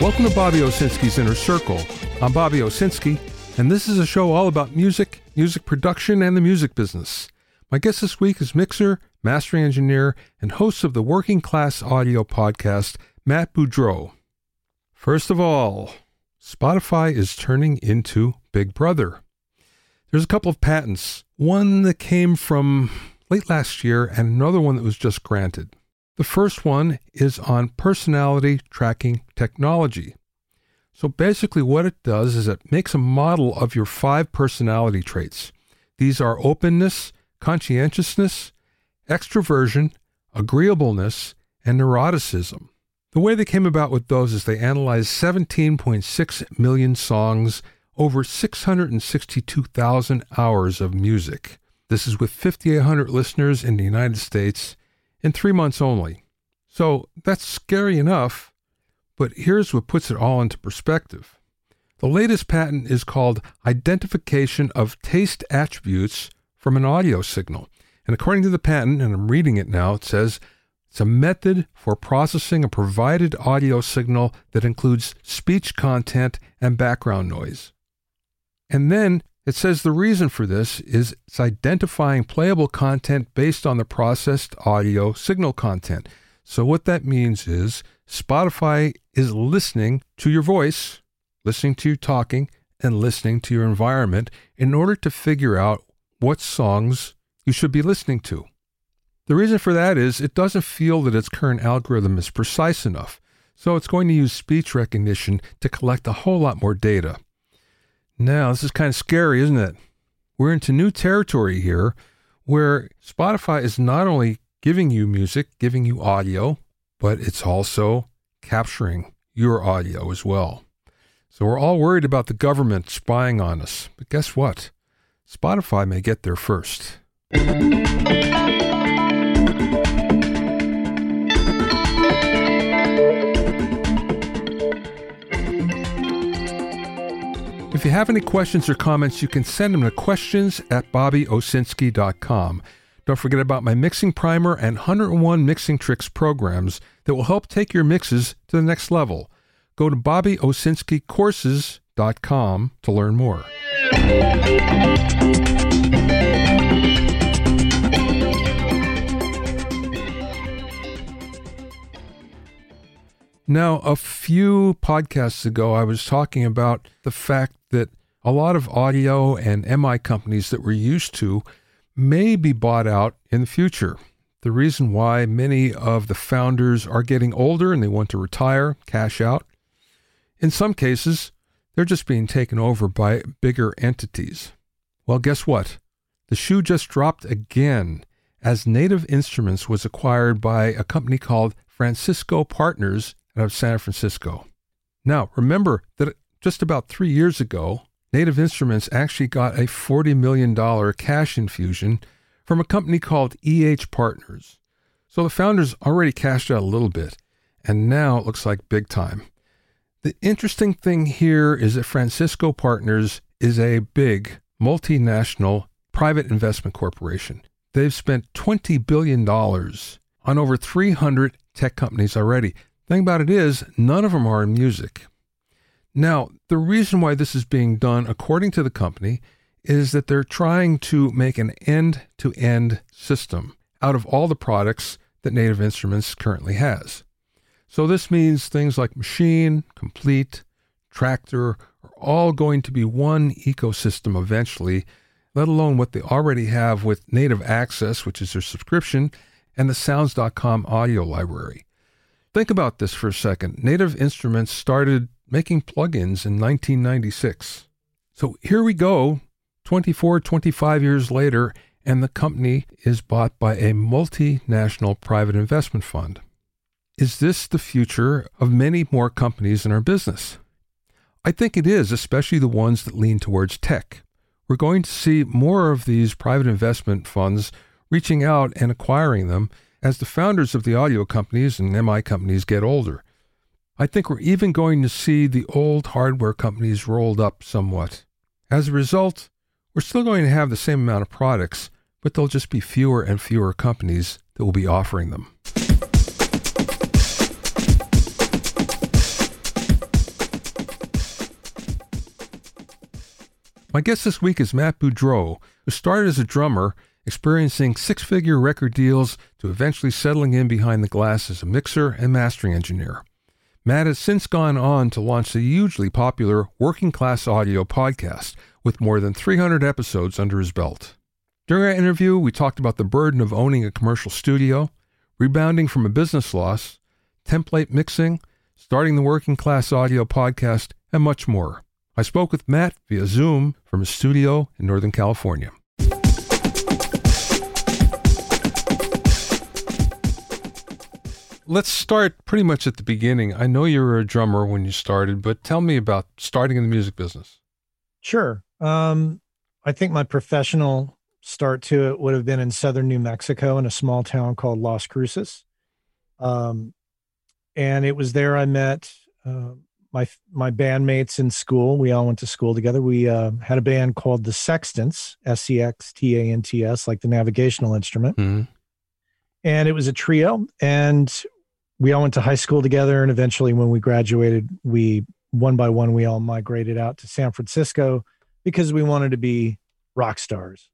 Welcome to Bobby Owsinski's Inner Circle. I'm Bobby Owsinski, and this is a show all about music, music production, and the music business. My guest this week is mixer, mastering engineer, and host of the Working Class Audio podcast, Matt Boudreau. First of all, Spotify is turning into Big Brother. There's a couple of patents, one that came from late last year and another one that was just granted. The first one is on personality tracking technology. So basically what it does is it makes a model of your 5 personality traits. These are openness, conscientiousness, extroversion, agreeableness, and neuroticism. The way they came about with those is they analyzed 17.6 million songs, over 662,000 hours of music. This is with 5,800 listeners in the United States in 3 months only. So that's scary enough, but here's what puts it all into perspective. The latest patent is called Identification of Taste Attributes from an Audio Signal. And according to the patent, and I'm reading it now, it says it's a method for processing a provided audio signal that includes speech content and background noise. And then it says the reason for this is it's identifying playable content based on the processed audio signal content. So what that means is Spotify is listening to your voice, listening to you talking, and listening to your environment in order to figure out what songs you should be listening to. The reason for that is it doesn't feel that its current algorithm is precise enough, so it's going to use speech recognition to collect a whole lot more data. Now, this is kind of scary, isn't it? We're into new territory here where Spotify is not only giving you music, giving you audio, but it's also capturing your audio as well. So we're all worried about the government spying on us. But guess what? Spotify may get there first. If you have any questions or comments, you can send them to questions@bobbyowsinski.com. Don't forget about my mixing primer and 101 mixing tricks programs that will help take your mixes to the next level. Go to bobbyowsinskicourses.com to learn more. Now, a few podcasts ago, I was talking about the fact that a lot of audio and MI companies that we're used to may be bought out in the future. The reason why many of the founders are getting older and they want to retire, cash out. In some cases, they're just being taken over by bigger entities. Well, guess what? The shoe just dropped again as Native Instruments was acquired by a company called Francisco Partners out of San Francisco. Now, remember that just about 3 years ago, Native Instruments actually got a $40 million cash infusion from a company called EH Partners. So the founders already cashed out a little bit, and now it looks like big time. The interesting thing here is that Francisco Partners is a big multinational private investment corporation. They've spent $20 billion on over 300 tech companies already. The thing about it is, none of them are in music. Now, the reason why this is being done, according to the company, is that they're trying to make an end-to-end system out of all the products that Native Instruments currently has. So this means things like Machine, Complete, Tractor are all going to be one ecosystem eventually, let alone what they already have with Native Access, which is their subscription, and the Sounds.com audio library. Think about this for a second. Native Instruments started making plugins in 1996. So here we go, 24, 25 years later, and the company is bought by a multinational private investment fund. Is this the future of many more companies in our business? I think it is, especially the ones that lean towards tech. We're going to see more of these private investment funds reaching out and acquiring them as the founders of the audio companies and MI companies get older. I think we're even going to see the old hardware companies rolled up somewhat. As a result, we're still going to have the same amount of products, but there'll just be fewer and fewer companies that will be offering them. My guest this week is Matt Boudreau, who started as a drummer, experiencing six-figure record deals to eventually settling in behind the glass as a mixer and mastering engineer. Matt has since gone on to launch the hugely popular Working Class Audio podcast with more than 300 episodes under his belt. During our interview, we talked about the burden of owning a commercial studio, rebounding from a business loss, template mixing, starting the Working Class Audio podcast, and much more. I spoke with Matt via Zoom from his studio in Northern California. Let's start pretty much at the beginning. I know you were a drummer when you started, but tell me about starting in the music business. Sure. I think my professional start to it would have been in southern New Mexico in a small town called Las Cruces. And it was there I met my bandmates in school. We all went to school together. We had a band called the Sextants, Sextants, like the navigational instrument. Mm-hmm. And it was a trio, and we all went to high school together. And eventually when we graduated, we one by one, we all migrated out to San Francisco because we wanted to be rock stars.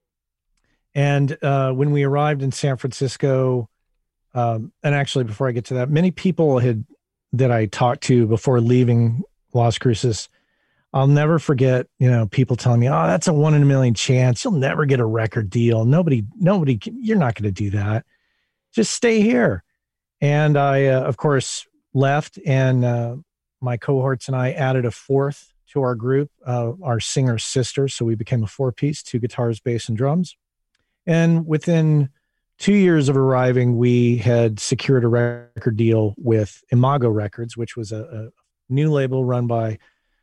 And when we arrived in San Francisco, and actually before I get to that, many people that I talked to before leaving Las Cruces, I'll never forget, people telling me, "Oh, that's a 1 in a million chance. You'll never get a record deal. Nobody, you're not going to do that. Just stay here." And I, of course, left, and my cohorts and I added a fourth to our group, our singer's sister. So we became a four-piece, 2 guitars, bass, and drums. And within 2 years of arriving, we had secured a record deal with Imago Records, which was a new label run by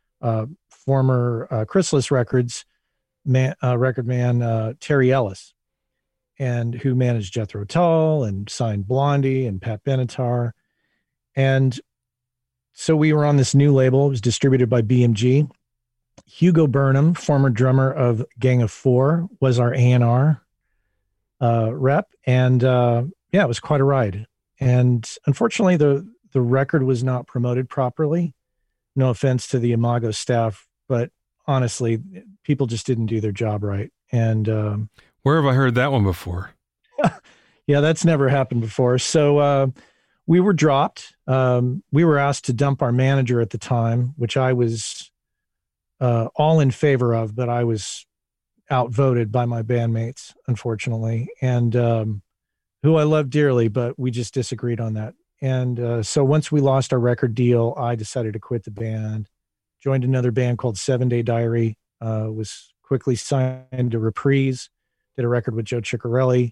former Chrysalis Records record man Terry Ellis, and who managed Jethro Tull and signed Blondie and Pat Benatar. And so we were on this new label. It was distributed by BMG. Hugo Burnham, former drummer of Gang of Four, was our A&R rep. And it was quite a ride. And unfortunately, the record was not promoted properly. No offense to the Imago staff, but honestly, people just didn't do their job right. And where have I heard that one before? Yeah, that's never happened before. So we were dropped. We were asked to dump our manager at the time, which I was all in favor of, but I was outvoted by my bandmates, unfortunately, and who I love dearly, but we just disagreed on that. And so once we lost our record deal, I decided to quit the band, joined another band called 7 Day Diary, was quickly signed to Reprise, did a record with Joe Ciccarelli.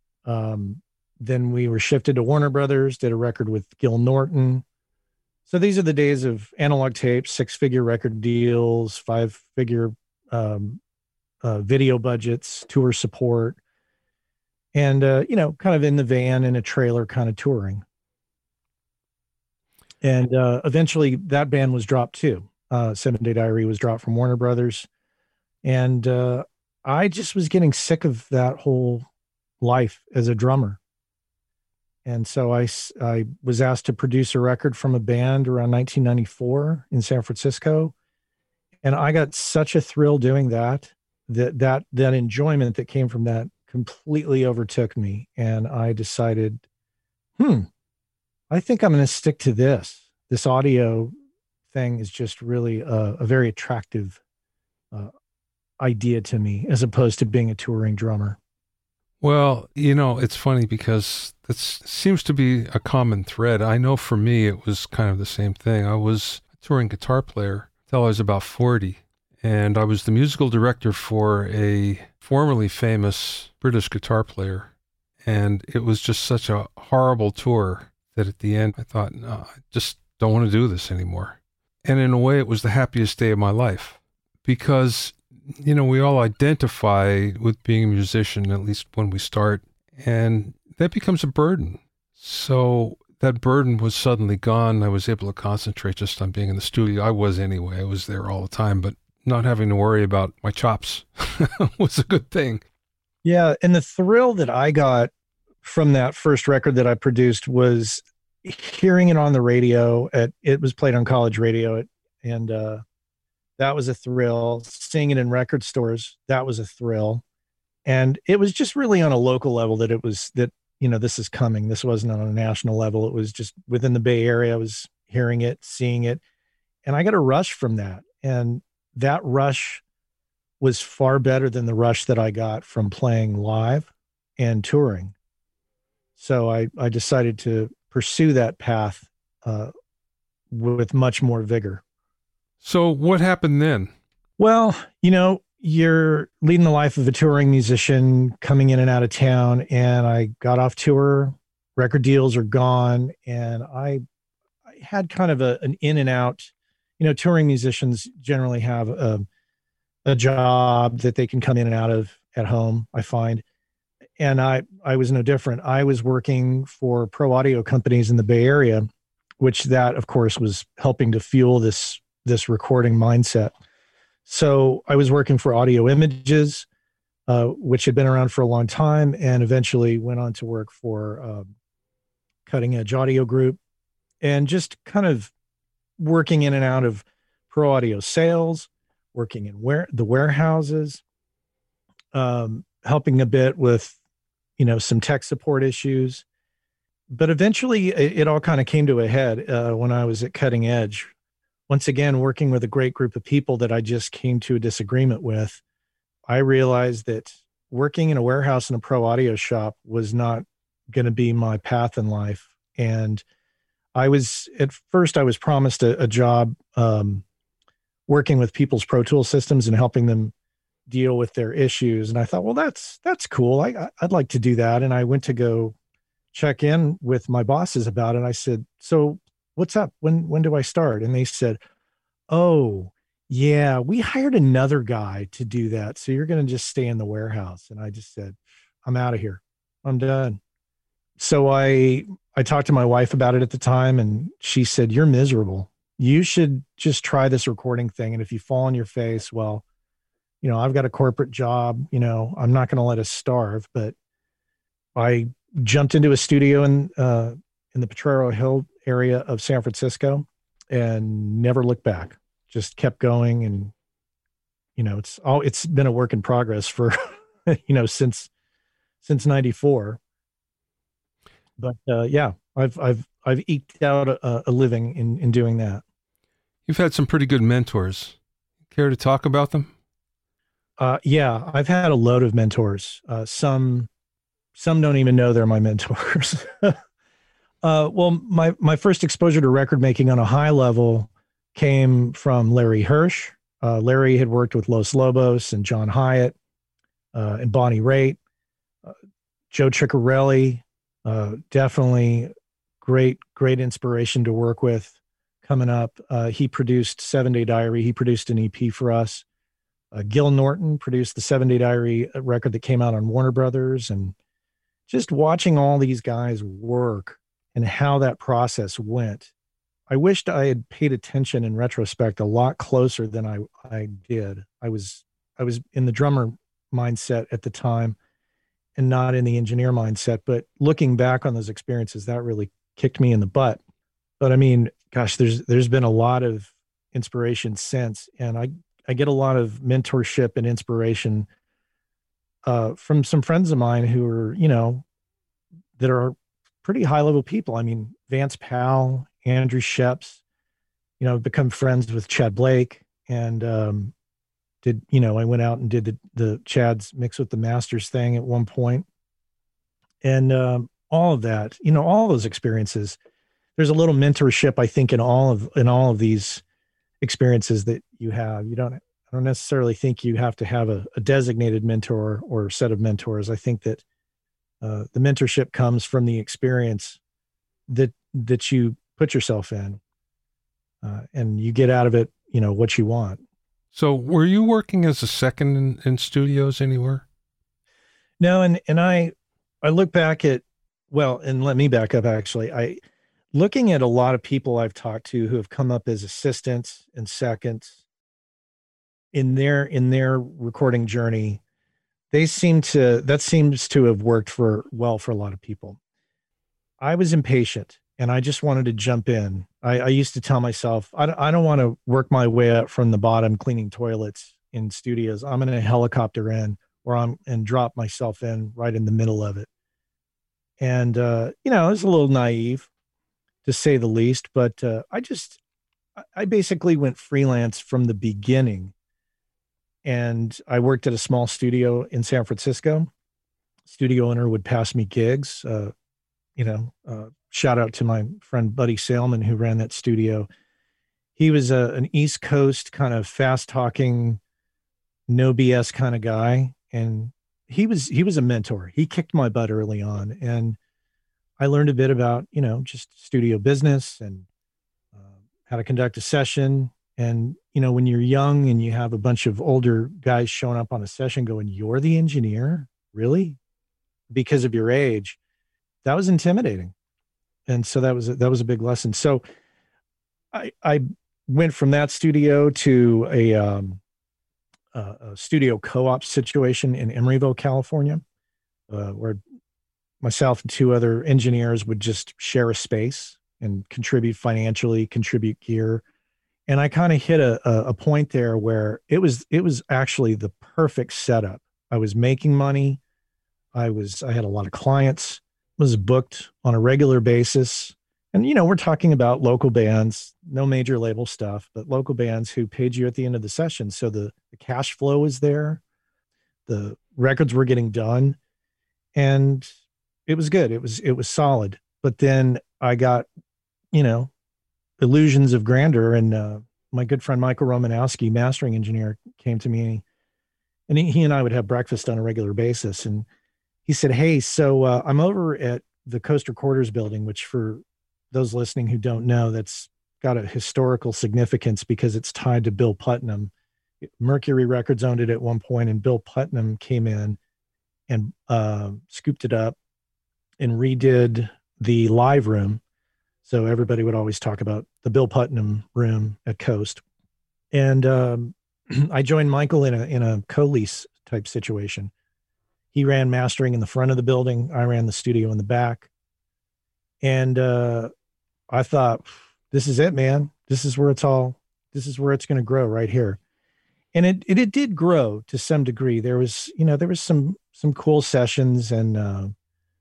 Then we were shifted to Warner Brothers, did a record with Gil Norton. So these are the days of analog tapes, 6-figure record deals, 5-figure video budgets, tour support, and, kind of in the van in a trailer kind of touring. And eventually that band was dropped too. 7 Day Diary was dropped from Warner Brothers. And I just was getting sick of that whole life as a drummer. And so I was asked to produce a record from a band around 1994 in San Francisco. And I got such a thrill doing that enjoyment that came from that completely overtook me. And I decided, I think I'm going to stick to this. This audio thing is just really a very attractive idea to me, as opposed to being a touring drummer. Well, it's funny because that seems to be a common thread. I know for me, it was kind of the same thing. I was a touring guitar player until I was about 40, and I was the musical director for a formerly famous British guitar player. And it was just such a horrible tour that at the end I thought, no, I just don't want to do this anymore. And in a way, it was the happiest day of my life because we all identify with being a musician, at least when we start, and that becomes a burden. So that burden was suddenly gone. I was able to concentrate just on being in the studio. I was anyway. I was there all the time, but not having to worry about my chops was a good thing. Yeah, and the thrill that I got from that first record that I produced was hearing it on the radio. It was played on college radio, and That was a thrill. Seeing it in record stores, that was a thrill. And it was just really on a local level that it was that, this is coming. This wasn't on a national level. It was just within the Bay Area. I was hearing it, seeing it, and I got a rush from that. And that rush was far better than the rush that I got from playing live and touring. So I decided to pursue that path with much more vigor. So what happened then? Well, you're leading the life of a touring musician coming in and out of town, and I got off tour, record deals are gone, and I had kind of an in and out. Touring musicians generally have a job that they can come in and out of at home, I find. And I was no different. I was working for pro audio companies in the Bay Area, which that, of course, was helping to fuel this recording mindset. So I was working for Audio Images, which had been around for a long time, and eventually went on to work for Cutting Edge Audio Group, and just kind of working in and out of pro audio sales, working in the warehouses, helping a bit with, some tech support issues. But eventually it all kind of came to a head when I was at Cutting Edge. Once again, working with a great group of people that I just came to a disagreement with, I realized that working in a warehouse in a pro audio shop was not going to be my path in life. And at first I was promised a job working with people's Pro Tool systems and helping them deal with their issues. And I thought, well, that's cool. I'd like to do that. And I went to go check in with my bosses about it. I said, so what's up? When do I start? And they said, oh yeah, we hired another guy to do that. So you're going to just stay in the warehouse. And I just said, I'm out of here. I'm done. So I talked to my wife about it at the time, and she said, you're miserable. You should just try this recording thing. And if you fall on your face, well, I've got a corporate job, I'm not going to let us starve. But I jumped into a studio in the Potrero Hill area of San Francisco and never looked back, just kept going. And, it's been a work in progress for, since 94. But yeah, I've eked out a living in doing that. You've had some pretty good mentors. Care to talk about them? Yeah, I've had a load of mentors. Some don't even know they're my mentors. Well, my first exposure to record making on a high level came from Larry Hirsch. Larry had worked with Los Lobos and John Hyatt and Bonnie Raitt. Joe Ciccarelli, definitely great inspiration to work with coming up. He produced 7 Day Diary. He produced an EP for us. Gil Norton produced the 7 Day Diary record that came out on Warner Brothers. And just watching all these guys work and how that process went, I wished I had paid attention in retrospect a lot closer than I did. I was in the drummer mindset at the time and not in the engineer mindset. But looking back on those experiences, that really kicked me in the butt. But I mean, gosh, there's been a lot of inspiration since, and I get a lot of mentorship and inspiration from some friends of mine who are, that are pretty high level people. I mean, Vance Powell, Andrew Sheps, I've become friends with Chad Blake, and I went out and did the Chad's Mix with the Masters thing at one point. And all of that, all those experiences, there's a little mentorship, I think, in all of these experiences that you have. I don't necessarily think you have to have a designated mentor or set of mentors. I think that the mentorship comes from the experience that you put yourself in, and you get out of it, what you want. So were you working as a second in studios anywhere? No. And I look back at, and let me back up, actually. Looking at a lot of people I've talked to who have come up as assistants and seconds in their recording journey, that seems to have worked for a lot of people. I was impatient, and I just wanted to jump in. I used to tell myself, I don't want to work my way up from the bottom cleaning toilets in studios. I'm going to helicopter in and drop myself in right in the middle of it. And, it was a little naive to say the least, but I basically went freelance from the beginning. And I worked at a small studio in San Francisco. Studio owner would pass me gigs. Shout out to my friend Buddy Salman, who ran that studio. He was an East Coast kind of fast talking, no BS kind of guy. And he was a mentor. He kicked my butt early on. And I learned a bit about, just studio business and how to conduct a session. And, when you're young and you have a bunch of older guys showing up on a session going, "You're the engineer? Really?" Because of your age, that was intimidating. And so that was a big lesson. So I went from that studio to a studio co-op situation in Emeryville, California, where myself and two other engineers would just share a space and contribute financially, contribute gear. And I kind of hit a point there where it was actually the perfect setup. I was making money. I had a lot of clients, was booked on a regular basis. And, we're talking about local bands, no major label stuff, but local bands who paid you at the end of the session. So the cash flow was there. The records were getting done and it was good. It was solid. But then I got, illusions of grandeur. And my good friend, Michael Romanowski, mastering engineer, came to me and he and I would have breakfast on a regular basis. And he said, "Hey, so I'm over at the Coast Recorders building," which for those listening who don't know, that's got a historical significance because it's tied to Bill Putnam. Mercury Records owned it at one point, and Bill Putnam came in and scooped it up and redid the live room. So everybody would always talk about the Bill Putnam room at Coast. And I joined Michael in a co-lease type situation. He ran mastering in the front of the building. I ran the studio in the back. And I thought, this is it, man. This is where it's going to grow right here. And it did grow to some degree. There was some cool sessions and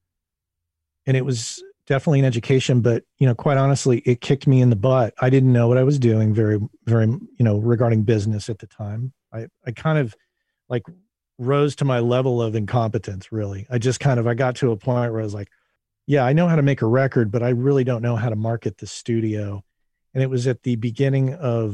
it was definitely an education, but, quite honestly, it kicked me in the butt. I didn't know what I was doing very, very, regarding business at the time. I kind of like rose to my level of incompetence, really. I got to a point where I was like, yeah, I know how to make a record, but I really don't know how to market the studio. And it was at the beginning of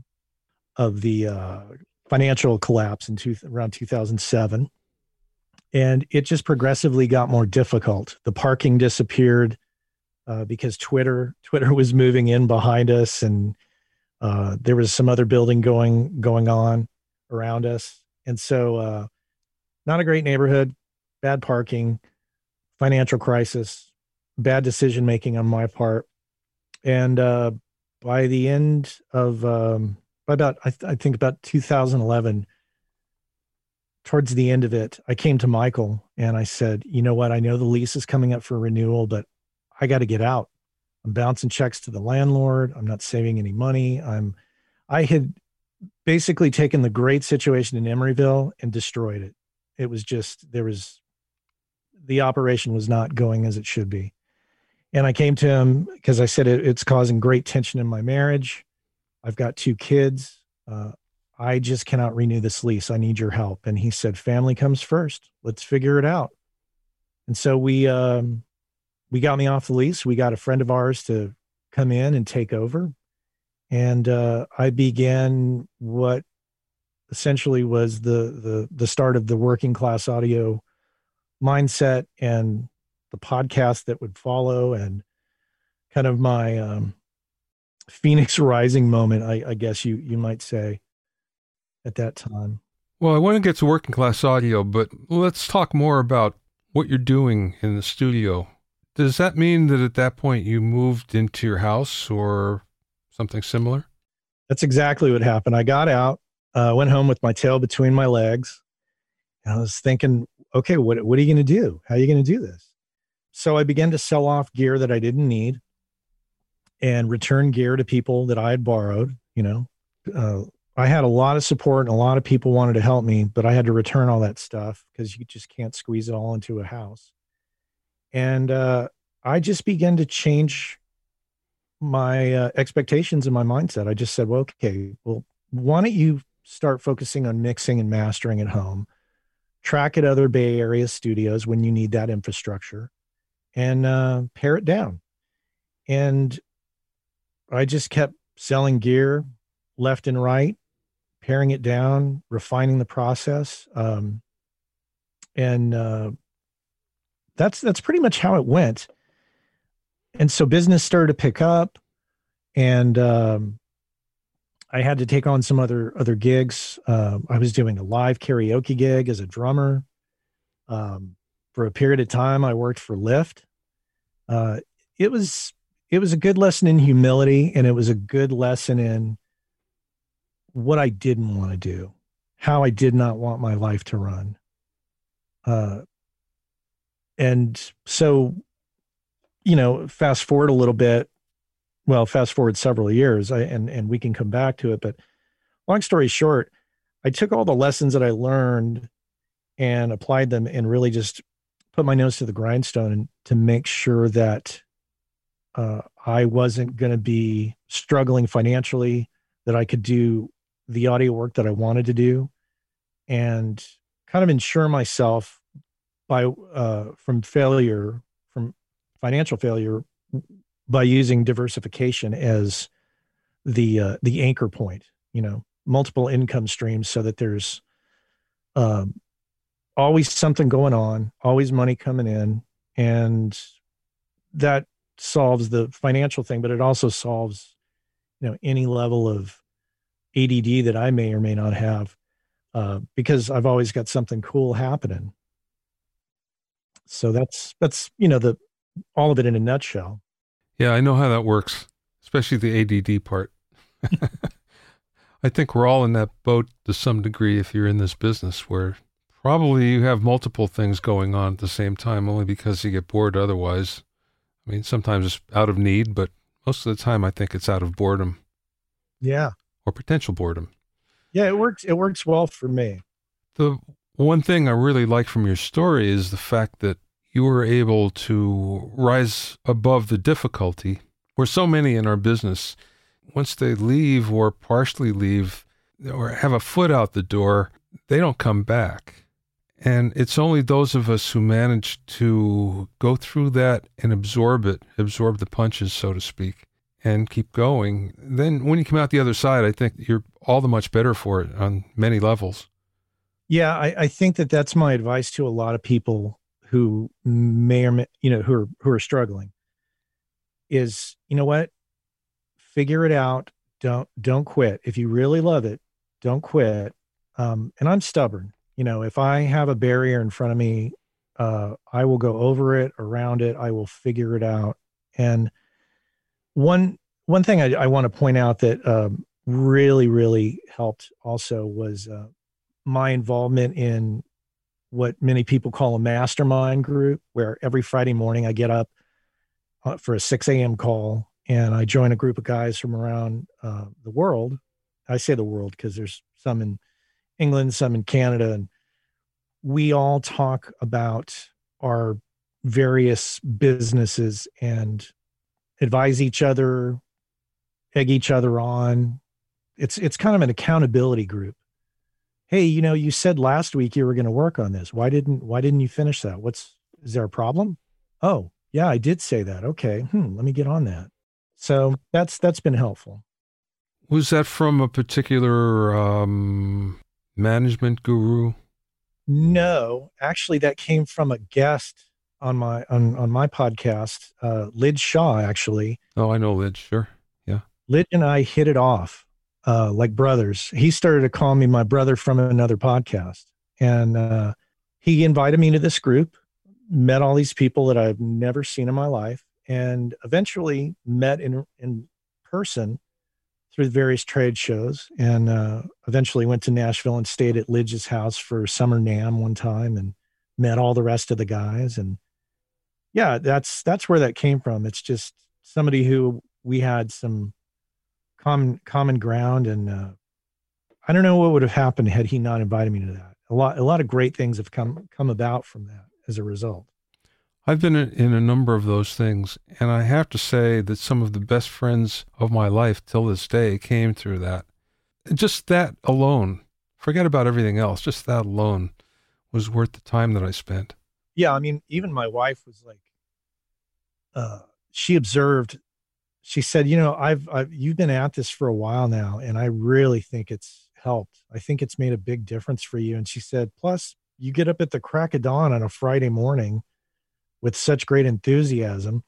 the financial collapse around 2007. And it just progressively got more difficult. The parking disappeared because Twitter was moving in behind us, and there was some other building going on around us. And so not a great neighborhood, bad parking, financial crisis, bad decision-making on my part. And by the end of, I think about 2011, towards the end of it, I came to Michael and I said, "You know what? I know the lease is coming up for renewal, but I got to get out. I'm bouncing checks to the landlord. I'm not saving any money. I had basically taken the great situation in Emeryville and destroyed it. It was just, the operation was not going as it should be." And I came to him because I said, it's causing great tension in my marriage. I've got 2 kids. I just cannot renew this lease. I need your help. And he said, "Family comes first. Let's figure it out." And so we got me off the lease. We got a friend of ours to come in and take over. And I began what essentially was the start of the working class audio mindset and the podcast that would follow, and kind of my Phoenix Rising moment, I guess you might say, at that time. Well, I want to get to working class audio, but let's talk more about what you're doing in the studio. Does that mean that at that point you moved into your house or something similar? That's exactly what happened. I got out, went home with my tail between my legs, and I was thinking, okay, what are you going to do? How are you going to do this? So I began to sell off gear that I didn't need. and return gear to people that I had borrowed. I had a lot of support and a lot of people wanted to help me, but I had to return all that stuff because you just can't squeeze it all into a house. And I just began to change my expectations and my mindset. I just said, well, okay, well, why don't you start focusing on mixing and mastering at home, track at other Bay Area studios when you need that infrastructure, and pare it down. And I just kept selling gear left and right, paring it down, refining the process. And that's pretty much how it went. And so business started to pick up, and I had to take on some other gigs. I was doing a live karaoke gig as a drummer. For a period of time, I worked for Lyft. It was a good lesson in humility, and it was a good lesson in what I didn't want to do, how I did not want my life to run. And so, fast forward a little bit. Well, fast forward several years, and we can come back to it. But long story short, I took all the lessons that I learned and applied them, and really just put my nose to the grindstone to make sure that I wasn't going to be struggling financially, that I could do the audio work that I wanted to do, and kind of ensure myself from financial failure, by using diversification as the anchor point, multiple income streams, so that there's always something going on, always money coming in. And that solves the financial thing, but it also solves, any level of ADD that I may or may not have, because I've always got something cool happening. So that's all of it in a nutshell. Yeah, I know how that works, especially the ADD part. I think we're all in that boat to some degree if you're in this business, where probably you have multiple things going on at the same time, only because you get bored otherwise. I mean, sometimes it's out of need, but most of the time I think it's out of boredom. Yeah. Or potential boredom. Yeah, it works. It works well for me. The one thing I really like from your story is the fact that you were able to rise above the difficulty, where so many in our business, once they leave or partially leave or have a foot out the door, they don't come back. And it's only those of us who manage to go through that and absorb the punches, so to speak, and keep going. Then when you come out the other side, I think you're all the much better for it on many levels. Yeah, I think that's my advice to a lot of people who may or may, who are struggling, is, what, figure it out. Don't quit. If you really love it, don't quit. And I'm stubborn. If I have a barrier in front of me, I will go over it, around it. I will figure it out. And one thing I want to point out that really, really helped also was my involvement in what many people call a mastermind group, where every Friday morning I get up for a 6 a.m. call, and I join a group of guys from around the world. I say the world because there's some in England, some in Canada, and we all talk about our various businesses and advise each other, egg each other on. It's kind of an accountability group. Hey, you said last week you were going to work on this. Why didn't you finish that? Is there a problem? Oh, yeah, I did say that. Okay. Let me get on that. So that's been helpful. Was that from a particular management guru? No, actually that came from a guest on my podcast, Lid Shaw, actually. Oh, I know Lid, sure. Yeah. Lid and I hit it off. Like brothers. He started to call me my brother from another podcast. And he invited me to this group, met all these people that I've never seen in my life, and eventually met in person through various trade shows, and eventually went to Nashville and stayed at Lidge's house for Summer NAMM one time and met all the rest of the guys. And yeah, that's where that came from. It's just somebody who we had some common ground, and I don't know what would have happened had he not invited me to that. A lot of great things have come about from that as a result. I've been in a number of those things, and I have to say that some of the best friends of my life till this day came through that. And just that alone, forget about everything else, just that alone was worth the time that I spent. Yeah, I mean, even my wife was like, she observed, she said, I've you've been at this for a while now, and I really think it's helped. I think it's made a big difference for you. And she said, plus you get up at the crack of dawn on a Friday morning with such great enthusiasm.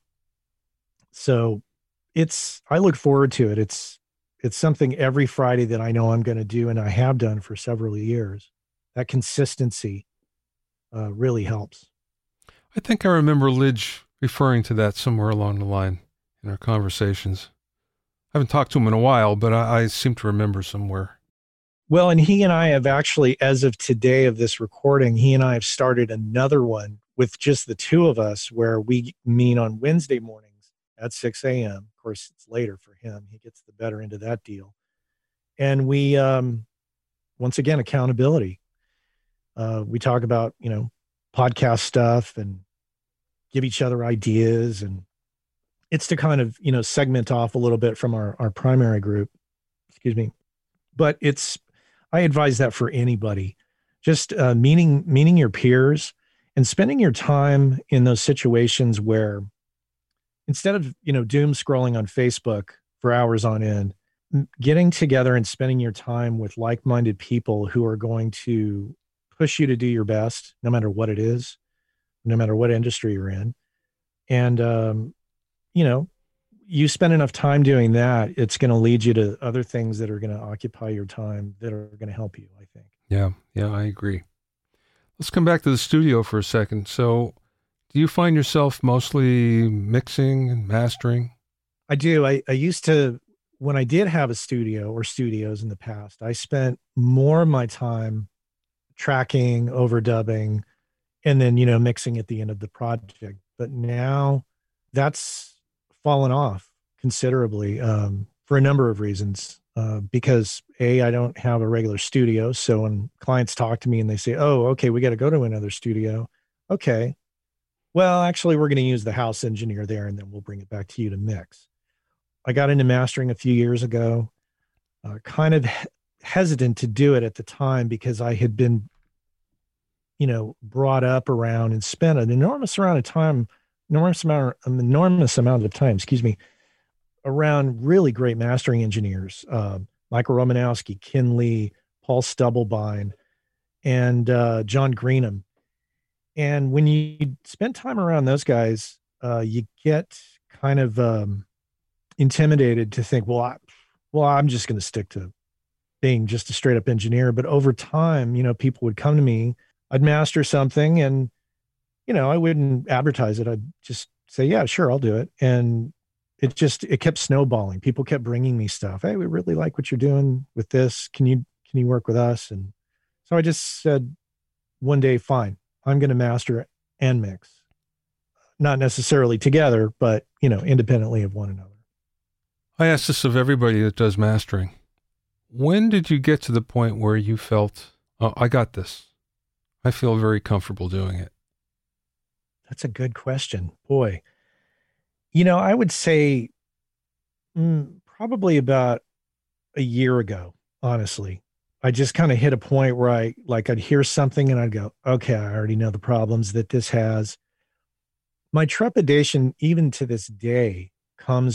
So I look forward to it. It's something every Friday that I know I'm going to do, and I have done for several years. That consistency really helps. I think I remember Lidge referring to that somewhere along the line in our conversations. I haven't talked to him in a while, but I seem to remember somewhere. Well, and he and I have actually, as of today of this recording, he and I have started another one with just the two of us where we meet on Wednesday mornings at 6 a.m. Of course, it's later for him. He gets the better end of that deal. And we, once again, accountability. We talk about, podcast stuff and give each other ideas. And it's to kind of, segment off a little bit from our primary group. Excuse me. But I advise that for anybody, just meeting your peers and spending your time in those situations where instead of, doom scrolling on Facebook for hours on end, getting together and spending your time with like-minded people who are going to push you to do your best, no matter what it is, no matter what industry you're in. And, you spend enough time doing that, it's going to lead you to other things that are going to occupy your time that are going to help you, I think. Yeah, I agree. Let's come back to the studio for a second. So do you find yourself mostly mixing and mastering? I do. I used to, when I did have a studio or studios in the past, I spent more of my time tracking, overdubbing, and then, mixing at the end of the project. But now that's fallen off considerably for a number of reasons. Because I don't have a regular studio. So when clients talk to me and they say, oh, okay, we got to go to another studio. Okay. Well, actually, we're going to use the house engineer there, and then we'll bring it back to you to mix. I got into mastering a few years ago, kind of hesitant to do it at the time because I had been, brought up around and spent an enormous amount of time, enormous amount of time, around really great mastering engineers, Michael Romanowski, Ken Lee, Paul Stubblebine, and John Greenham. And when you spend time around those guys, you get kind of intimidated to think, I'm just going to stick to being just a straight up engineer. But over time, people would come to me, I'd master something, and I wouldn't advertise it. I'd just say, yeah, sure, I'll do it. And it kept snowballing. People kept bringing me stuff. Hey, we really like what you're doing with this. Can you work with us? And so I just said one day, fine, I'm going to master and mix, not necessarily together, but, independently of one another. I ask this of everybody that does mastering. When did you get to the point where you felt, oh, I got this? I feel very comfortable doing it. That's a good question. Boy, I would say probably about a year ago, honestly. I just kind of hit a point where I'd hear something and I'd go, okay, I already know the problems that this has. My trepidation, even to this day, comes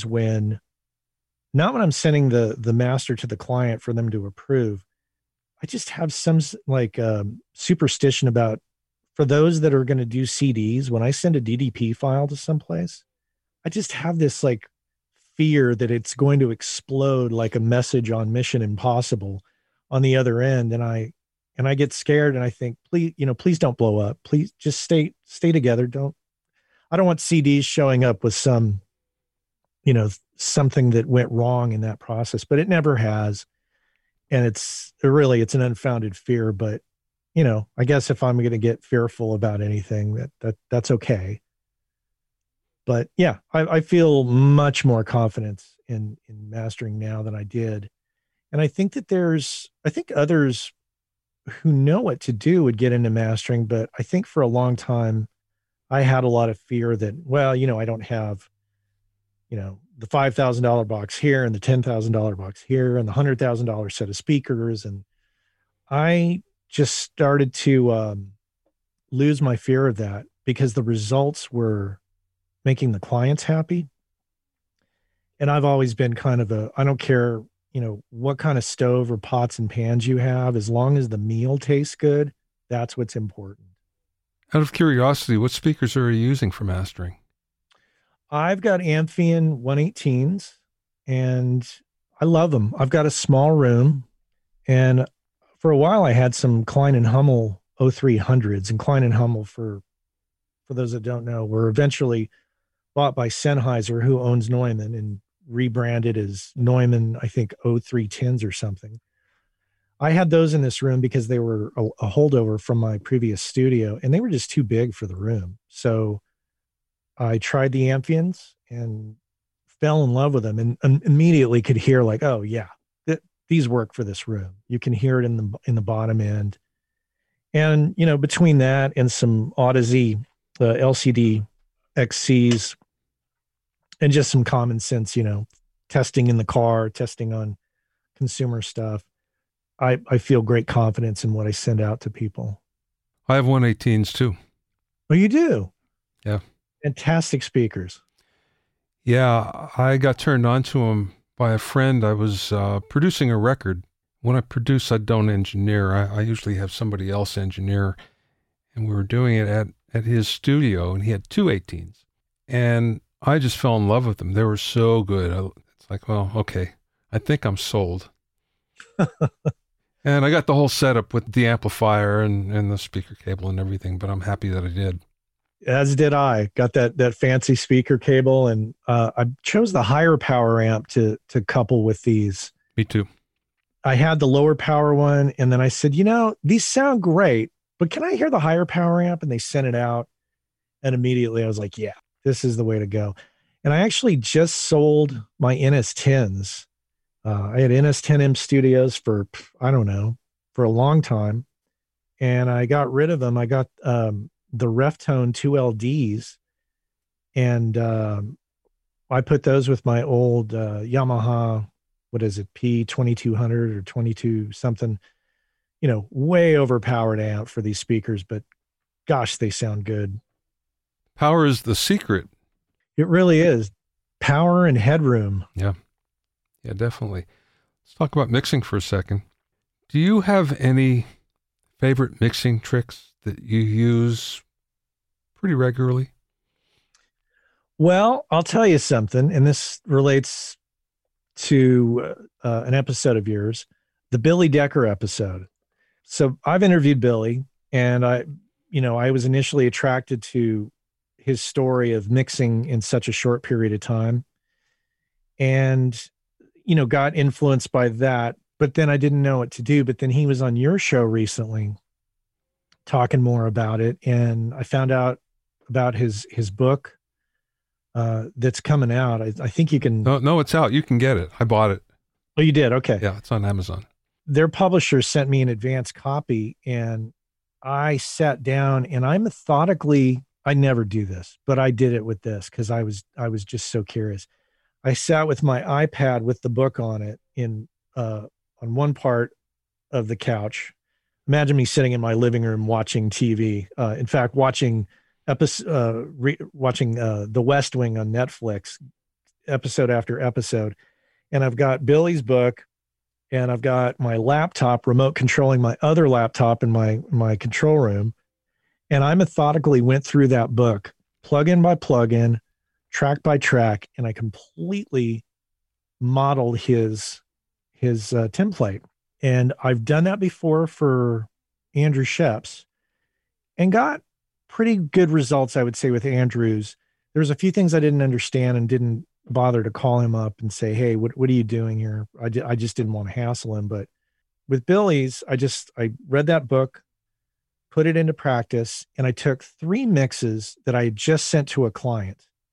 not when I'm sending the master to the client for them to approve. I just have some superstition about, for those that are going to do CDs, when I send a DDP file to someplace, I just have this fear that it's going to explode like a message on Mission Impossible on the other end. And I get scared and I think, please don't blow up. Please just stay together. I don't want CDs showing up with some, something that went wrong in that process, but it never has. And it's an unfounded fear, but I guess if I'm going to get fearful about anything, that's okay. But yeah, I feel much more confidence in mastering now than I did. And I think that I think others who know what to do would get into mastering, but I think for a long time, I had a lot of fear that, well, I don't have, the $5,000 box here and the $10,000 box here and the $100,000 set of speakers. And I just started to lose my fear of that because the results were making the clients happy. And I've always been kind of I don't care, what kind of stove or pots and pans you have, as long as the meal tastes good, that's what's important. Out of curiosity, what speakers are you using for mastering? I've got Amphion 118s and I love them. I've got a small room, and for a while I had some Klein and Hummel 0300s, and Klein and Hummel, for those that don't know, were eventually bought by Sennheiser, who owns Neumann, and rebranded as Neumann, I think 0310s or something. I had those in this room because they were a holdover from my previous studio, and they were just too big for the room. So I tried the Amphions and fell in love with them, and immediately could hear like, oh yeah, these work for this room. You can hear it in the bottom end. And, between that and some Audeze LCD XCs and just some common sense, testing in the car, testing on consumer stuff, I feel great confidence in what I send out to people. I have 118s too. Oh, you do? Yeah. Fantastic speakers. Yeah, I got turned on to them by a friend. I was producing a record. When I produce, I don't engineer. I usually have somebody else engineer. And we were doing it at his studio, and he had two 18s. And I just fell in love with them. They were so good. It's like, well, okay, I think I'm sold. And I got the whole setup with the amplifier and the speaker cable and everything, but I'm happy that I did. As did I. Got that fancy speaker cable, and I chose the higher power amp to couple with these. Me too. I had the lower power one, and then I said, these sound great, but can I hear the higher power amp? And they sent it out, and immediately I was like, yeah, this is the way to go. And I actually just sold my NS10s. I had NS10M studios for, I don't know, for a long time, and I got rid of them. I got the Reftone 2LDs, and I put those with my old Yamaha, what is it, P2200 or 22 something, way overpowered amp for these speakers, but gosh, they sound good. Power is the secret. It really is. Power and headroom. Yeah. Yeah, definitely. Let's talk about mixing for a second. Do you have any favorite mixing tricks that you use pretty regularly? Well, I'll tell you something, and this relates to an episode of yours, the Billy Decker episode. So I've interviewed Billy, and I was initially attracted to his story of mixing in such a short period of time, and got influenced by that, but then I didn't know what to do. But then he was on your show recently talking more about it, and I found out about his book that's coming out. I think you can. No, it's out. You can get it. I bought it. Oh, you did? Okay. Yeah, it's on Amazon. Their publisher sent me an advance copy, and I sat down and I never do this, but I did it with this because I was just so curious. I sat with my iPad with the book on it on one part of the couch. Imagine me sitting in my living room watching TV. In fact, watching The West Wing on Netflix, episode after episode. And I've got Billy's book, and I've got my laptop remote controlling my other laptop in my control room. And I methodically went through that book, plug-in by plug-in, track by track, and I completely modeled his template. And I've done that before for Andrew Scheps and got pretty good results, I would say, with Andrew's. There's a few things I didn't understand and didn't bother to call him up and say, hey, what are you doing here? I just didn't want to hassle him. But with Billy's, I read that book, put it into practice, and I took 3 mixes that I had just sent to a client.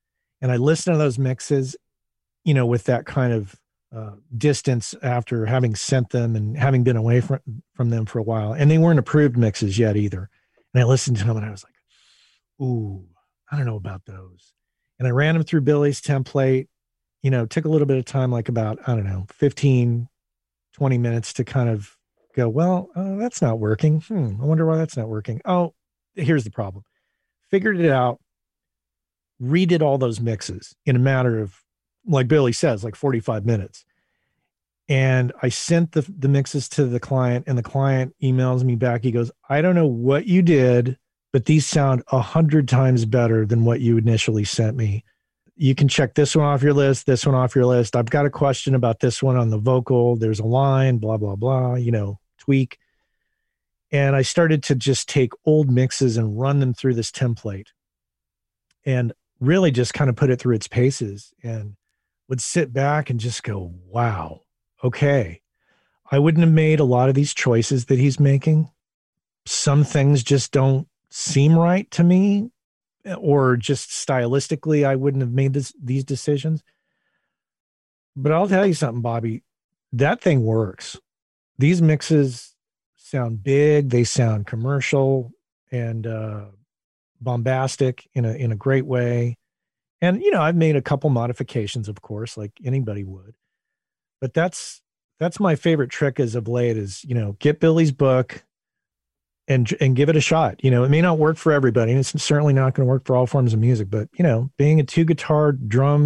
And I listened to those mixes, with that kind of distance after having sent them and having been away from them for a while. And they weren't approved mixes yet either. And I listened to them and I was like, ooh, I don't know about those. And I ran them through Billy's template, took a little bit of time, like about, I don't know, 15, 20 minutes to kind of go, well, that's not working. I wonder why that's not working. Oh, here's the problem. Figured it out, redid all those mixes in a matter of, like Billy says, like 45 minutes. And I sent the mixes to the client, and the client emails me back. He goes, I don't know what you did, but these sound 100 times better than what you initially sent me. You can check this one off your list, this one off your list. I've got a question about this one on the vocal. There's a line, blah, blah, blah, tweak. And I started to just take old mixes and run them through this template and really just kind of put it through its paces, and would sit back and just go, wow, okay. I wouldn't have made a lot of these choices that he's making. Some things just don't seem right to me, or just stylistically, I wouldn't have made these decisions. But I'll tell you something, Bobby, that thing works. These mixes sound big. They sound commercial and bombastic in a great way. And, I've made a couple modifications, of course, like anybody would. But that's my favorite trick as of late is, get Billy's book and give it a shot. It may not work for everybody, and it's certainly not going to work for all forms of music, but, being a two guitars,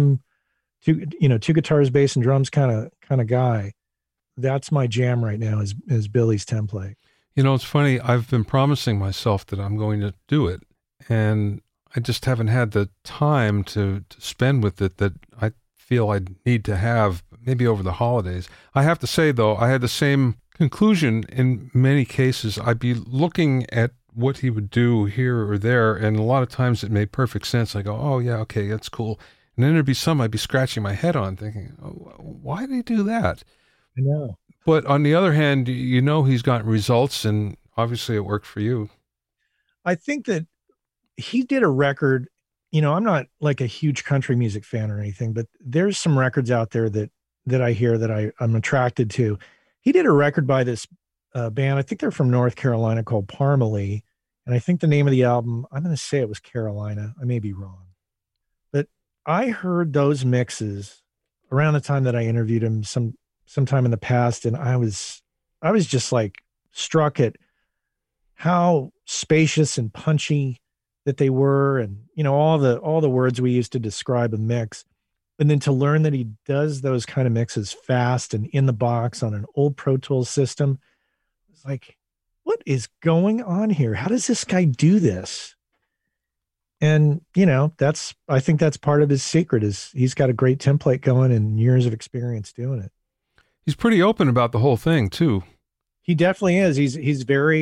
bass and drums kind of guy, that's my jam right now is Billy's template. It's funny. I've been promising myself that I'm going to do it, and I just haven't had the time to spend with it that I feel I need to have maybe over the holidays. I have to say, though, I had the same conclusion in many cases. I'd be looking at what he would do here or there, and a lot of times it made perfect sense. I go, oh, yeah, okay, that's cool. And then there'd be some I'd be scratching my head on thinking, oh, why did he do that? I know. But on the other hand, he's gotten results, and obviously it worked for you. I think that he did a record, I'm not like a huge country music fan or anything, but there's some records out there that I hear that I'm attracted to. He did a record by this band. I think they're from North Carolina called Parmalee. And I think the name of the album, I'm going to say it was Carolina. I may be wrong. But I heard those mixes around the time that I interviewed him sometime in the past. And I was just like struck at how spacious and punchy that they were, and all the words we used to describe a mix, and then to learn that he does those kind of mixes fast and in the box on an old Pro Tools system, it's like, what is going on here? How does this guy do this? And I think that's part of his secret is he's got a great template going and years of experience doing it. He's pretty open about the whole thing too. He definitely is. He's very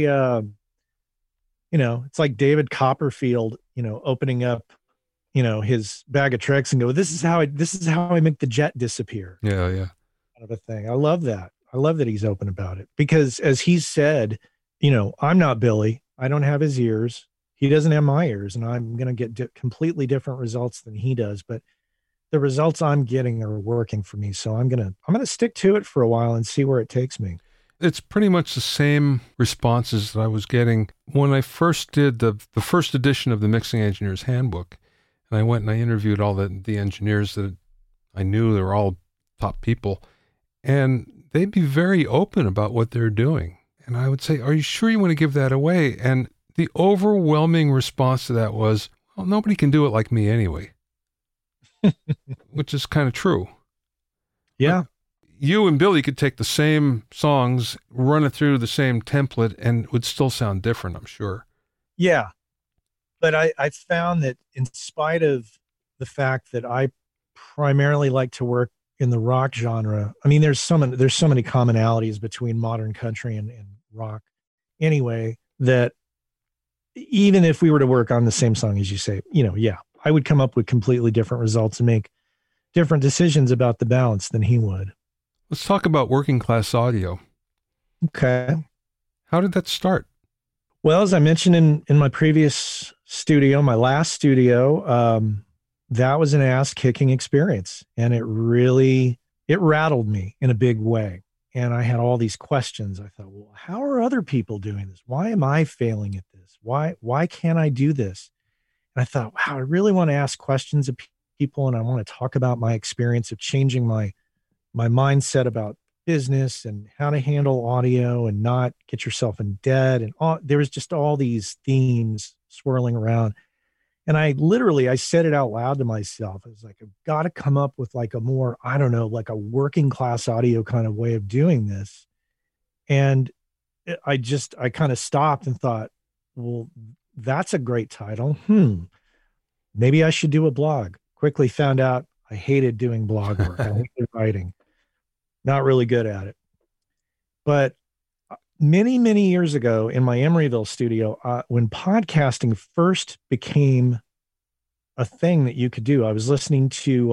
it's like David Copperfield, opening up, his bag of tricks and go, this is how I make the jet disappear. Yeah. Kind of a thing. I love that. I love that he's open about it because as he said, I'm not Billy. I don't have his ears. He doesn't have my ears, and I'm going to get completely different results than he does. But the results I'm getting are working for me. So I'm going to stick to it for a while and see where it takes me. It's pretty much the same responses that I was getting when I first did the first edition of the Mixing Engineer's Handbook. And I went and I interviewed all the engineers that I knew. They were all top people. And they'd be very open about what they're doing. And I would say, are you sure you want to give that away? And the overwhelming response to that was, well, nobody can do it like me anyway. Which is kind of true. Yeah. But you and Billy could take the same songs, run it through the same template, and it would still sound different, I'm sure. Yeah. But I found that in spite of the fact that I primarily like to work in the rock genre, I mean, there's so many commonalities between modern country and rock anyway, that even if we were to work on the same song, as you say, I would come up with completely different results and make different decisions about the balance than he would. Let's talk about Working Class Audio. Okay. How did that start? Well, as I mentioned in my previous studio, my last studio, that was an ass kicking experience. And it rattled me in a big way. And I had all these questions. I thought, well, how are other people doing this? Why am I failing at this? Why can't I do this? And I thought, wow, I really want to ask questions of people. And I want to talk about my experience of changing my mindset about business and how to handle audio and not get yourself in debt. And there was just all these themes swirling around. And I said it out loud to myself. I was like, I've got to come up with like a more, I don't know, like a working class audio kind of way of doing this. And I kind of stopped and thought, well, that's a great title. Maybe I should do a blog. Quickly found out I hated doing blog work. I hated writing. Not really good at it. But many, many years ago in my Emeryville studio, when podcasting first became a thing that you could do, I was listening to,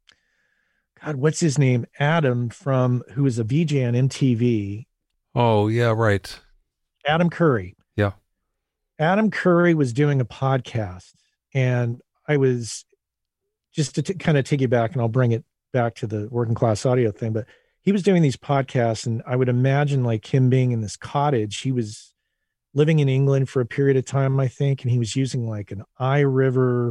God, what's his name? Adam who was a VJ on MTV. Oh, yeah, right. Adam Curry. Yeah. Adam Curry was doing a podcast, and I was just to kind of take you back, and I'll bring it back to the working class audio thing, but he was doing these podcasts, and I would imagine like him being in this cottage. He was living in England for a period of time, I think, and he was using like an iRiver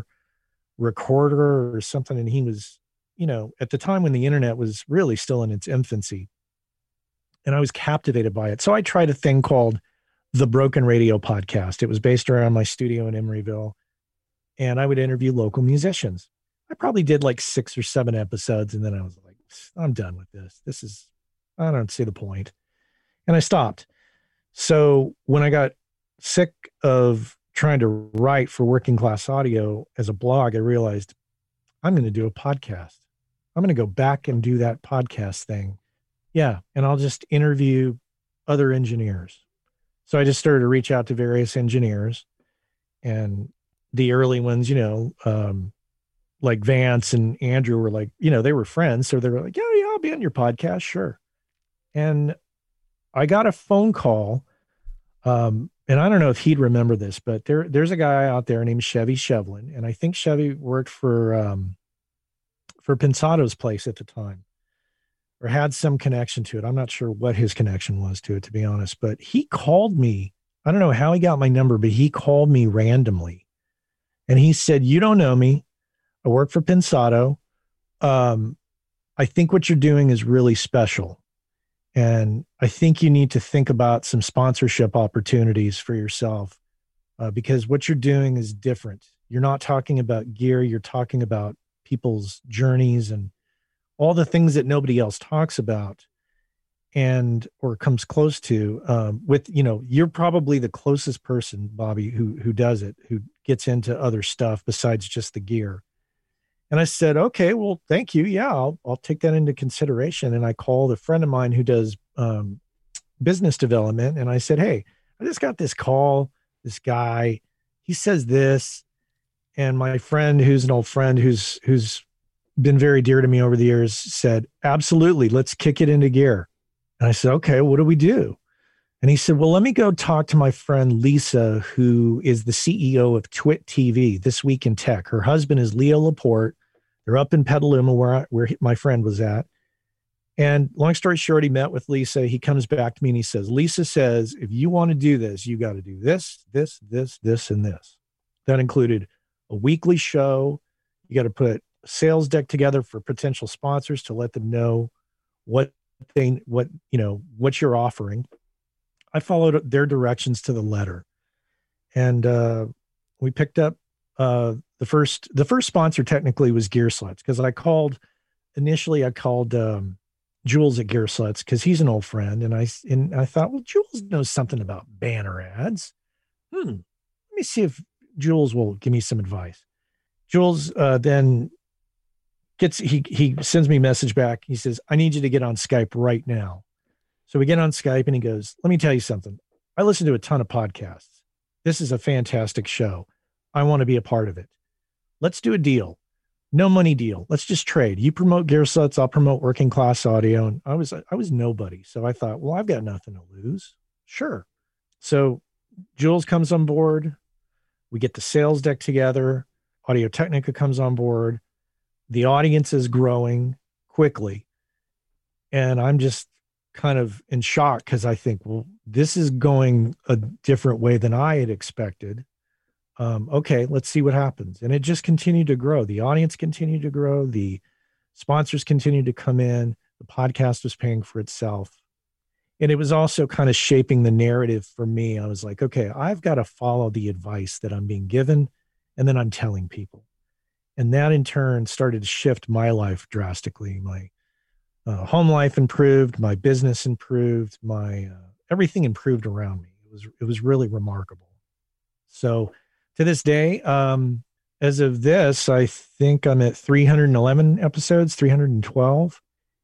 recorder or something. And he was, at the time when the internet was really still in its infancy, and I was captivated by it. So I tried a thing called the Broken Radio Podcast. It was based around my studio in Emeryville, and I would interview local musicians. I probably did like 6 or 7 episodes, and then I was like, I'm done with this. I don't see the point. And I stopped. So when I got sick of trying to write for working class audio as a blog, I realized I'm going to do a podcast. I'm going to go back and do that podcast thing. Yeah. And I'll just interview other engineers. So I just started to reach out to various engineers, and the early ones, like Vance and Andrew were like, they were friends. So they were like, yeah, I'll be on your podcast. Sure. And I got a phone call. And I don't know if he'd remember this, but there's a guy out there named Chevy Shevlin. And I think Chevy worked for Pensado's place at the time, or had some connection to it. I'm not sure what his connection was to it, to be honest, but he called me. I don't know how he got my number, but he called me randomly. And he said, you don't know me. I work for Pensado. I think what you're doing is really special. And I think you need to think about some sponsorship opportunities for yourself, because what you're doing is different. You're not talking about gear. You're talking about people's journeys and all the things that nobody else talks about or comes close to. You're probably the closest person, Bobby, who does it, who gets into other stuff besides just the gear. And I said, okay, well, thank you. Yeah, I'll take that into consideration. And I called a friend of mine who does business development. And I said, hey, I just got this call, this guy, he says this. And my friend, who's an old friend, who's been very dear to me over the years, said, absolutely, let's kick it into gear. And I said, okay, what do we do? And he said, well, let me go talk to my friend Lisa, who is the CEO of Twit TV, This Week in Tech. Her husband is Leo Laporte. They're up in Petaluma where my friend was at. And long story short, he met with Lisa. He comes back to me and he says, Lisa says, if you want to do this, you got to do this, this, this, this, and this. That included a weekly show. You got to put a sales deck together for potential sponsors to let them know what you're offering. I followed their directions to the letter, and we picked up the first sponsor. Technically, was Gear Sluts, because I called Jules at Gear Sluts because he's an old friend, and I thought, well, Jules knows something about banner ads. Let me see if Jules will give me some advice. Jules then he sends me a message back. He says, I need you to get on Skype right now. So we get on Skype and he goes, let me tell you something. I listen to a ton of podcasts. This is a fantastic show. I want to be a part of it. Let's do a deal. No money deal. Let's just trade. You promote Gear Sluts, I'll promote working class audio. And I was nobody. So I thought, well, I've got nothing to lose. Sure. So Jules comes on board. We get the sales deck together. Audio-Technica comes on board. The audience is growing quickly. And I'm just kind of in shock because I think, well, this is going a different way than I had expected. Okay, let's see what happens. And it just continued to grow. The audience continued to grow. The sponsors continued to come in. The podcast was paying for itself. And it was also kind of shaping the narrative for me. I was like, okay, I've got to follow the advice that I'm being given, and then I'm telling people. And that in turn started to shift my life drastically. My home life improved, my business improved, my everything improved around me. It was really remarkable. So to this day, as of this, I think I'm at 311 episodes, 312,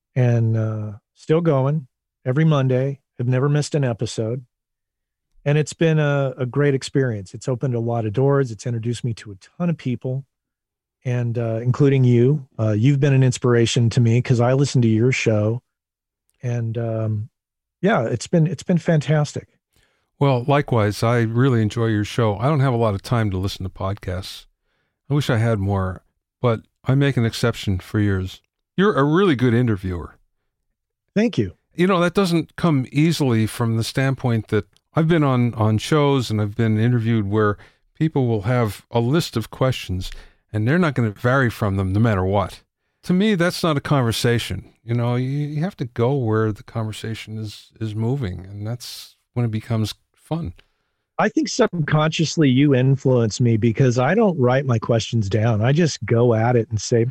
and still going every Monday. I've never missed an episode. And it's been a great experience. It's opened a lot of doors. It's introduced me to a ton of people, and including you. You've been an inspiration to me because I listen to your show. And yeah, it's been fantastic. Well, likewise, I really enjoy your show. I don't have a lot of time to listen to podcasts. I wish I had more, but I make an exception for yours. You're a really good interviewer. Thank you. You know, that doesn't come easily from the standpoint that I've been on shows and I've been interviewed where people will have a list of questions and they're not going to vary from them no matter what. To me, that's not a conversation. You know, you have to go where the conversation is moving, and that's when it becomes fun. I think subconsciously you influence me because I don't write my questions down. I just go at it and say,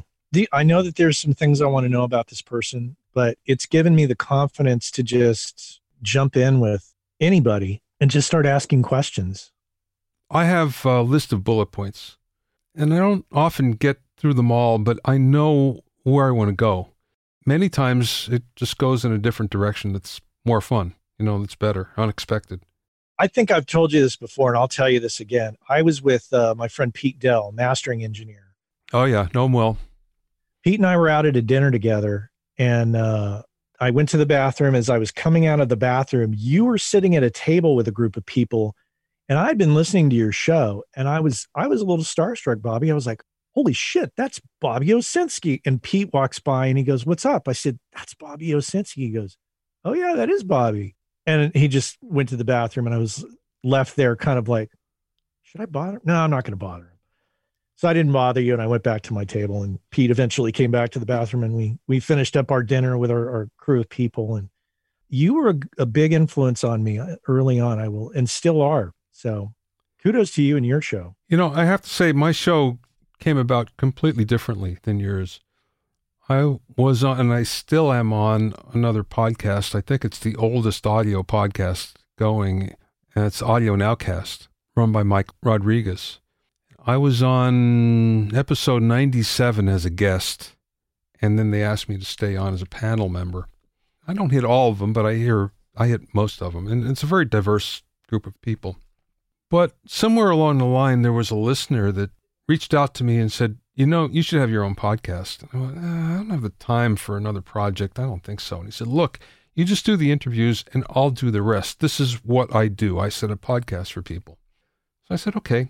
I know that there's some things I want to know about this person, but it's given me the confidence to just jump in with anybody and just start asking questions. I have a list of bullet points, and I don't often get through them all, but I know where I want to go. Many times it just goes in a different direction that's more fun, that's better, unexpected. I think I've told you this before, and I'll tell you this again. I was with my friend Pete Dell, mastering engineer. Oh, yeah, know him well. Pete and I were out at a dinner together, and I went to the bathroom. As I was coming out of the bathroom, you were sitting at a table with a group of people, and I'd been listening to your show, and I was a little starstruck, Bobby. I was like, holy shit, that's Bobby Owsinski. And Pete walks by and he goes, what's up? I said, that's Bobby Owsinski. He goes, oh yeah, that is Bobby. And he just went to the bathroom, and I was left there kind of like, should I bother? No, I'm not going to bother him. So I didn't bother you. And I went back to my table, and Pete eventually came back to the bathroom, and we finished up our dinner with our crew of people. And you were a big influence on me early on. And still are. So kudos to you and your show. I have to say my show came about completely differently than yours. I was on, and I still am on, another podcast. I think it's the oldest audio podcast going, and it's Audio Nowcast, run by Mike Rodriguez. I was on episode 97 as a guest, and then they asked me to stay on as a panel member. I don't hit all of them, but I hit most of them, and it's a very diverse group of people. But somewhere along the line, there was a listener that reached out to me and said, you should have your own podcast. And I went, I don't have the time for another project. I don't think so. And he said, look, you just do the interviews and I'll do the rest. This is what I do. I set a podcast for people. So I said, okay.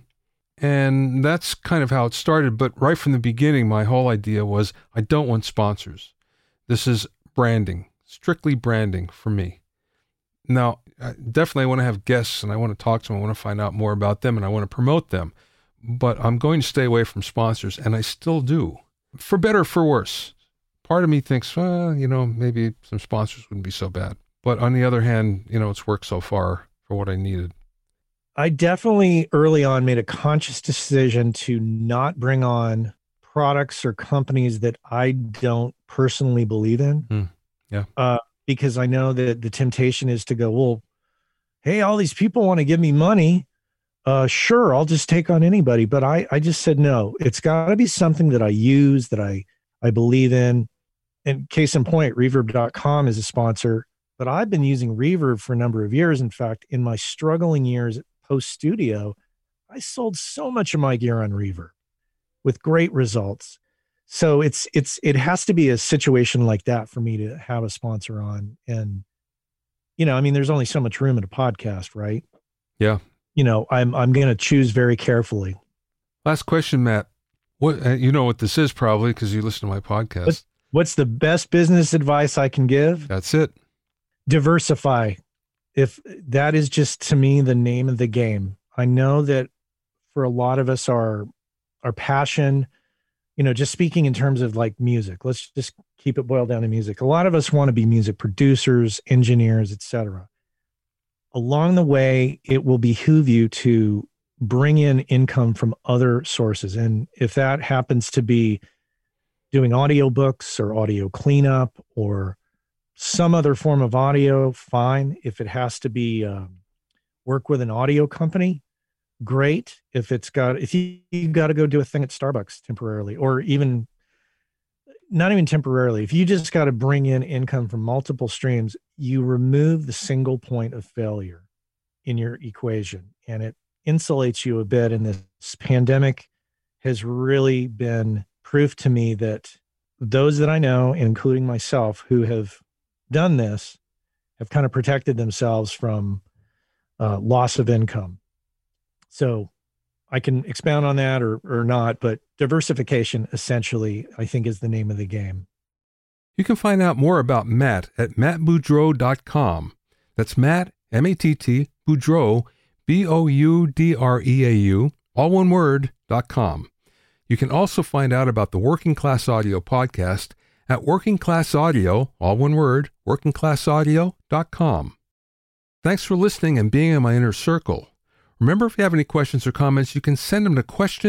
And that's kind of how it started. But right from the beginning, my whole idea was I don't want sponsors. This is branding, strictly branding for me. Now, definitely I want to have guests and I want to talk to them. I want to find out more about them and I want to promote them. But I'm going to stay away from sponsors, and I still do, for better or for worse. Part of me thinks, maybe some sponsors wouldn't be so bad. But on the other hand, it's worked so far for what I needed. I definitely early on made a conscious decision to not bring on products or companies that I don't personally believe in. Because I know that the temptation is to go, well, hey, all these people want to give me money. Sure, I'll just take on anybody. But I just said, no, it's got to be something that I use, that I believe in. And case in point, Reverb.com is a sponsor, but I've been using Reverb for a number of years. In fact, in my struggling years at Post Studio, I sold so much of my gear on Reverb with great results. So it has to be a situation like that for me to have a sponsor on. And, there's only so much room in a podcast, right? Yeah. I'm going to choose very carefully. Last question, Matt. What you know what this is probably because you listen to my podcast. What's the best business advice I can give? That's it. Diversify. If that is just to me the name of the game. I know that for a lot of us, our passion, just speaking in terms of like music, let's just keep it boiled down to music. A lot of us want to be music producers, engineers, etc. Along the way, it will behoove you to bring in income from other sources. And if that happens to be doing audiobooks or audio cleanup or some other form of audio, fine. If it has to be work with an audio company, great. If you got to go do a thing at Starbucks temporarily, or even not even temporarily, if you just got to bring in income from multiple streams, you remove the single point of failure in your equation, and it insulates you a bit. And this pandemic has really been proof to me that those that I know, including myself, who have done this, have kind of protected themselves from loss of income. So I can expound on that or not, but diversification essentially, I think, is the name of the game. You can find out more about Matt at mattboudreau.com. That's Matt, M-A-T-T, Boudreau, B-O-U-D-R-E-A-U, all one word, .com. You can also find out about the Working Class Audio podcast at Working Class Audio, all one word, workingclassaudio.com. Thanks for listening and being in my inner circle. Remember, if you have any questions or comments, you can send them to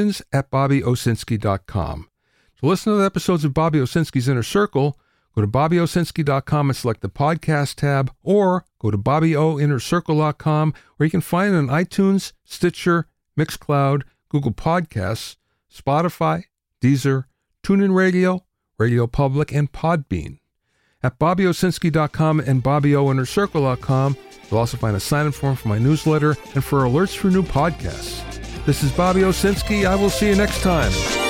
questions@BobbyOwsinski.com. To listen to the episodes of Bobby Owsinski's Inner Circle, go to BobbyOwsinski.com and select the podcast tab, or go to BobbyOInnerCircle.com, where you can find it on iTunes, Stitcher, Mixcloud, Google Podcasts, Spotify, Deezer, TuneIn Radio, Radio Public, and Podbean. At BobbyOwsinski.com and BobbyOInnerCircle.com, you'll also find a sign-in form for my newsletter and for alerts for new podcasts. This is Bobby Owsinski. I will see you next time.